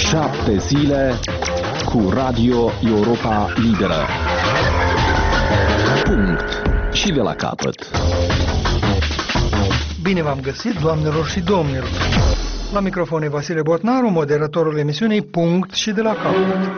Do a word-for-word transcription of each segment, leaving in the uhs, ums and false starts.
Șapte zile cu Radio Europa Liberă. Punct. Și de la capăt. Bine v-am găsit, doamnelor și domnilor. La microfon e Vasile Botnaru, moderatorul emisiunii Punct și de la capăt.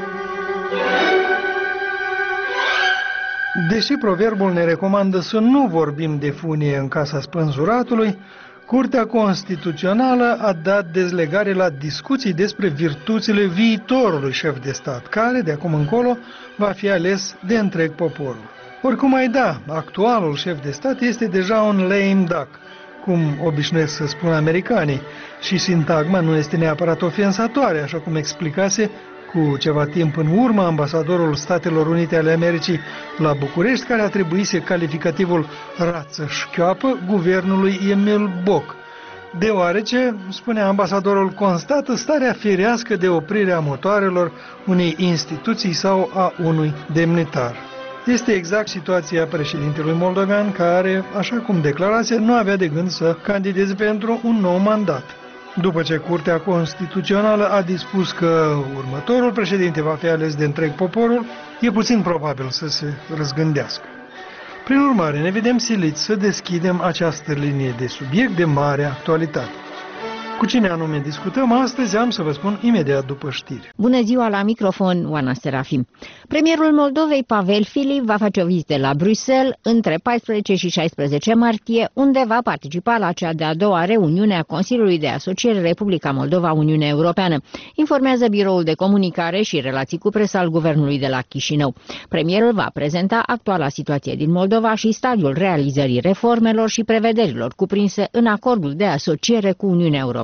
Deși proverbul ne recomandă să nu vorbim de funie în casa spânzuratului, Curtea Constituțională a dat dezlegare la discuții despre virtuțile viitorului șef de stat, care, de acum încolo, va fi ales de întreg poporul. Oricum ai da, actualul șef de stat este deja un lame duck, cum obișnuiesc să spună americanii, și sintagma nu este neapărat ofensatoare, așa cum explicase cu ceva timp în urmă ambasadorul Statelor Unite ale Americii la București, care atribuise calificativul rață șchioapă guvernului Emil Boc, deoarece, spunea ambasadorul, constată starea firească de oprire a motoarelor unei instituții sau a unui demnitar. Este exact situația președintelui moldovean, care, așa cum declarase, nu avea de gând să candideze pentru un nou mandat. După ce Curtea Constituțională a dispus că următorul președinte va fi ales de întreg poporul, e puțin probabil să se răzgândească. Prin urmare, ne vedem siliți să deschidem această linie de subiect de mare actualitate. Cu cine anume discutăm astăzi, am să vă spun imediat după știri. Bună ziua, la microfon, Oana Serafim. Premierul Moldovei, Pavel Filip, va face o vizită la Bruxelles între paisprezece și șaisprezece martie, unde va participa la cea de-a doua reuniune a Consiliului de Asociere Republica Moldova-Uniunea Europeană, informează Biroul de Comunicare și Relații cu Presa al Guvernului de la Chișinău. Premierul va prezenta actuala situație din Moldova și stadiul realizării reformelor și prevederilor cuprinse în acordul de asociere cu Uniunea Europeană.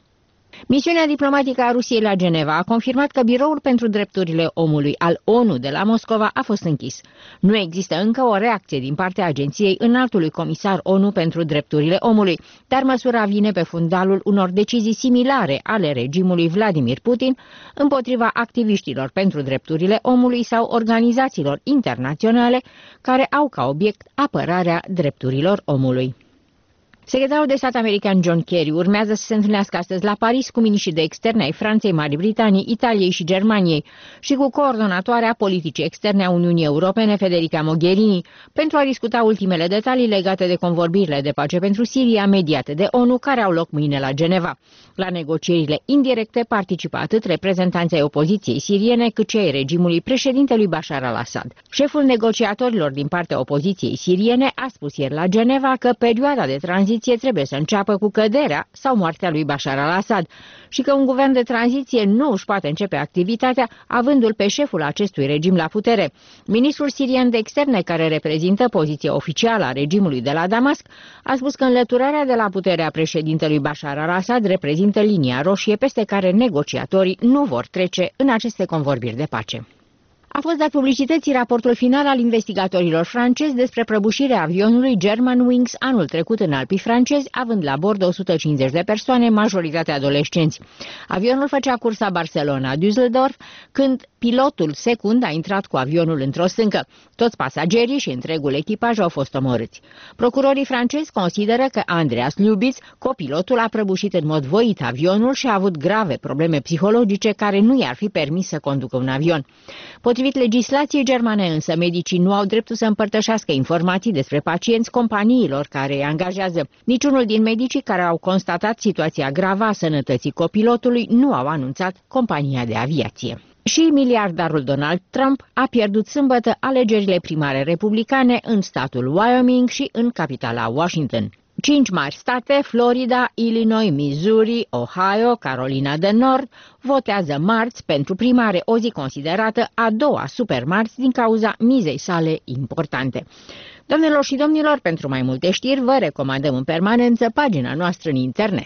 Misiunea diplomatică a Rusiei la Geneva a confirmat că Biroul pentru Drepturile Omului al ONU de la Moscova a fost închis. Nu există încă o reacție din partea agenției Înaltului Comisar ONU pentru Drepturile Omului, dar măsura vine pe fundalul unor decizii similare ale regimului Vladimir Putin împotriva activiștilor pentru drepturile omului sau organizațiilor internaționale care au ca obiect apărarea drepturilor omului. Secretarul de stat american John Kerry urmează să se întâlnească astăzi la Paris cu miniștrii de externe ai Franței, Marii Britanii, Italiei și Germaniei și cu coordonatoarea politicii externe a Uniunii Europene, Federica Mogherini, pentru a discuta ultimele detalii legate de convorbirile de pace pentru Siria mediate de ONU, care au loc mâine la Geneva. La negocierile indirecte participă atât reprezentanții ai opoziției siriene, cât și ai regimului președintelui Bashar al-Assad. Șeful negociatorilor din partea opoziției siriene a spus ieri la Geneva că perioada de tranziție trebuie să înceapă cu căderea sau moartea lui Bashar al-Assad și că un guvern de tranziție nu își poate începe activitatea avându-l pe șeful acestui regim la putere. Ministrul sirian de externe, care reprezintă poziția oficială a regimului de la Damasc, a spus că înlăturarea de la putere a președintelui Bashar al-Assad reprezintă linia roșie peste care negociatorii nu vor trece în aceste convorbiri de pace. A fost dat publicității raportul final al investigatorilor francezi despre prăbușirea avionului Germanwings anul trecut în Alpii francezi, având la bord o sută cincizeci de persoane, majoritatea adolescenți. Avionul făcea cursa Barcelona-Düsseldorf, când pilotul secund a intrat cu avionul într-o stâncă. Toți pasagerii și întregul echipaj au fost omorâți. Procurorii francezi consideră că Andreas Lubitz, copilotul, a prăbușit în mod voit avionul și a avut grave probleme psihologice care nu i-ar fi permis să conducă un avion. Potrivit legislației germane însă, medicii nu au dreptul să împărtășească informații despre pacienți companiilor care îi angajează. Niciunul din medicii care au constatat situația gravă a sănătății copilotului nu au anunțat compania de aviație. Și miliardarul Donald Trump a pierdut sâmbătă alegerile primare republicane în statul Wyoming și în capitala Washington. Cinci mari state, Florida, Illinois, Missouri, Ohio, Carolina de Nord, votează marți pentru primare, o zi considerată a doua supermarți din cauza mizei sale importante. Doamnelor și domnilor, pentru mai multe știri, vă recomandăm în permanență pagina noastră în internet.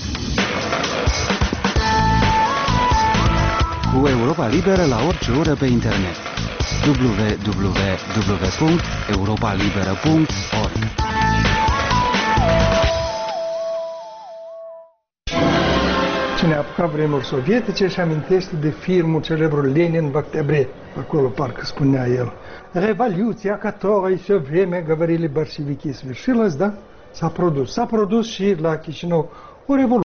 Cu Europa Liberă la orice oră pe internet. w w w punct europa liberă punct org. Cine a apucat vremuri sovietice și amintește de filmul celebrul Lenin в октябре. Acolo parcă spunea el. Revoluția, которой все время говорили большевики, свершилась, da? S-a produs. S-a produs și la Chișinău o revoluție.